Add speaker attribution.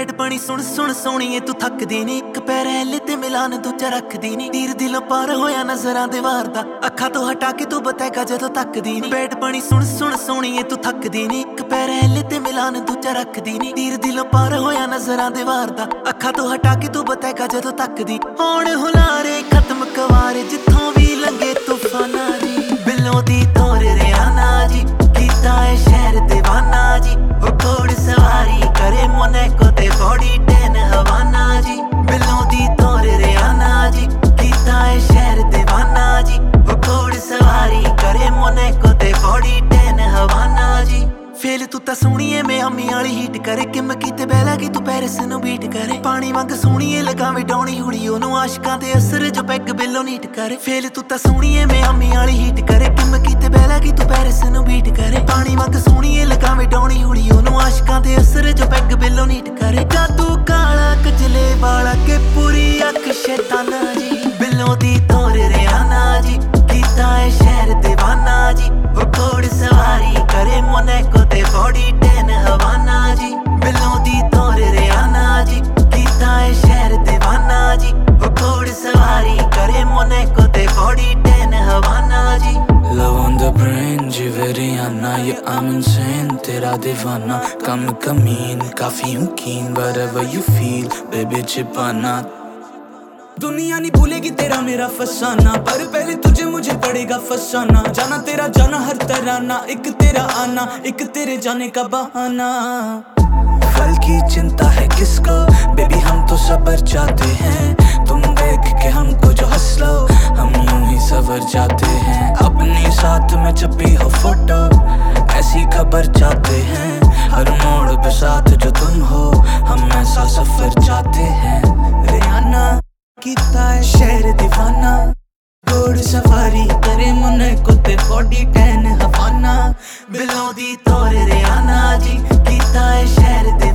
Speaker 1: Bed ਪਾਣੀ ਸੁਣ ਸੁਣ ਸੋਣੀਏ ਤੂੰ ਥੱਕਦੀ ਨੀ, ਇੱਕ ਪੈਰ ਐਲੇ ਤੇ ਮਿਲਾਨ ਦੂਜਾ ਰੱਖਦੀ ਨੀ। ਤੀਰ ਦਿਲੋਂ ਪਾਰ ਹੋਇਆ ਨਜ਼ਰਾਂ ਦੇ ਵਾਰ ਦਾ, ਅੱਖਾਂ ਤੋਂ ਹਟਾ ਕੇ ਤੂੰ ਬਤੈਗਾ ਜਦੋਂ ਤੱਕਦੀ ਨੀ। ਬੈਡ ਪਾਣੀ ਸੁਣ ਸੁਣ ਸੋਣੀਏ ਤੂੰ ਥੱਕਦੀ ਨੀ, ਇੱਕ ਪੈਰ ਐਲੇ ਤੇ ਮਿਲਾਨ ਦੂਜਾ ਰੱਖਦੀ ਨੀ। ਤੀਰ ਦਿਲੋਂ ਪਾਰ ਹੋਇਆ ਨਜ਼ਰਾਂ ਦੇ ਵਾਰ ਦਾ, ਅੱਖਾਂ ਤੋਂ ਹਟਾ ਕੇ ਤੂੰ ਬਤੈਗਾ ਜਦੋਂ ਤੱਕਦੀ। ਹੁਣ ਹੁਲਾਰੇ ਖਤਮ ਕਵਾਰੇ ਜਿੱਥੋਂ ਵੀ ਲੰਗੇ ਤੂਫਾਨਾਂ ਜੀ, ਬਿੱਲੋਂ ਦੀ ਤੋਰ ਰਿਆਨਾ ਜੀ, ਕੀਤਾ ਏ ਸ਼ਹਿਰ ਦੀਵਾਨਾ ਜੀ। ਉਹ ਘੋੜ ਸਵਾਰੀ ਕਰੇ ਮੋਨੈਕੋ ਤੇ ਬੋਡੀ 10 ਹਵਾਨਾ ਜੀ, ਬਿੱਲੋਂ ਦੀ ਤੋਰ ਰਿਆਨਾ ਜੀ, ਕੀਤਾ ਏ ਸ਼ਹਿਰ ਦੀਵਾਨਾ ਜੀ। ਉਹ ਘੋੜ ਸਵਾਰੀ ਕਰੇ ਮੋਨੈਕੋ ਤੇ ਬੋਡੀ 10 ਹਵਾਨਾ ਜੀ। ਫੇਲ ਤੂੰ ਤਾਂ ਸੋਹਣੀਏ ਮਿਆਮੀ ਵਾਲੀ ਹੀਟ ਕਰੇ, ਕਿਮ ਕੀਤੇ ਬਹਿਲਾ ਕਿ ਤੂੰ ਪੈਰਿਸ ਨੂੰ ਬੀਟ ਕਰੇ। ਪਾਣੀ ਵਾਂਗ ਸੋਹਣੀਏ ਲਗਾਵੇਂ ਡਾਉਣੀ ਹੁੜੀ ਉਹਨੂੰ, ਆਸ਼ਕਾਂ ਦੇ ਅਸਰ ਜੋ ਪੈਗ ਬਿੱਲੋਂ ਨੀਟ ਕਰੇ। ਫੇਲ ਤੂੰ ਤਾਂ ਸੋਹਣੀਏ ਮਿਆਮੀ ਵਾਲੀ ਹੀਟ ਕਰੇ, ਕਿਮ ਕੀਤੇ ਬਹਿਲਾ ਕਿ ਤੂੰ ਪੈਰਿਸ ਨੂੰ ਬੀਟ ਕਰੇ। ਪਾਣੀ ਵਾਂਗ ਸੋਹਣੀਏ ਲਗਾਵੇਂ ਡਾਉਣੀ ਹੁੜੀ ਉਹਨੂੰ, ਆਸ਼ਕਾਂ ਦੇ ਅਸਰ ਜੋ ਪੈਗ ਬਿੱਲੋਂ ਨੀਟ ਕਰੇ। ਜਾਦੂ ਕਾਲਾ ਕਜਲੇ ਵਾਲਾ ਕੇ ਪੂਰੀ ਅੱਖ ਸ਼ੈਤਾਨਾ ਜੀ, ਬਿੱਲੋਂ ਦੀ ਤੋਰ ਰਿਆਨਾ ਜੀ, ਕੀਤਾ ਏ ਸ਼ਹਿਰ ਦੀਵਾਨਾ ਜੀ। ਉਹ ਘੋੜ ਸਵਾਰੀ ਕਰੇ ਮੋਨੈਕੋ ਤੇ ਬੋਡੀ 10 ਹਵਾਨਾ ਜੀ, ਬਿੱਲੋਂ ਦੀ ਤੋਰ ਰਿਆਨਾ ਜੀ, ਕੀਤਾ ਏ ਸ਼ਹਿਰ ਦੀਵਾਨਾ ਜੀ। ਉਹ ਘੋੜ ਸਵਾਰੀ ਕਰੇ ਮੋਨੈਕੋ ਤੇ ਬੋਡੀ 10 ਹਵਾਨਾ ਜੀ।
Speaker 2: Love on the brain, जिवे Riyana, yeah I'm insane, तेरा दीवाना। कम कमीन, काफी हूँ keen, whatever you feel, baby छिपाना। दुनिया नहीं भूलेगी तेरा मेरा फसाना, पर पहले तुझे मुझे पड़ेगा फसाना। जाना तेरा जाना हर तराना, एक तेरा आना, एक तेरे जाने का बहाना। कल की चिंता है किसको, बेबी हम तो सबर चाहते हैं। तुम देख के हमको जो हंस लो, हम यूं ही सवर जाते हैं। अपनी साथ में छपी हो फोटो, ऐसी खबर चाहते हैं। हर मोड़ पे साथ जो तुम हो, हम ऐसा सफर चाहते हैं। रियाना ਕੀਤਾ ਏ ਸ਼ਹਿਰ ਦੀਵਾਨਾ, ਘੋੜ ਸਵਾਰੀ ਕਰੇ ਮੋਨੈਕੋ ਤੇ ਬੋਡੀ 10 ਹਵਾਨਾ,
Speaker 1: ਬਿੱਲੋਂ ਦੀ ਤੋਰ ਰਿਆਨਾ ਜੀ, ਕੀਤਾ ਏ ਸ਼ਹਿਰ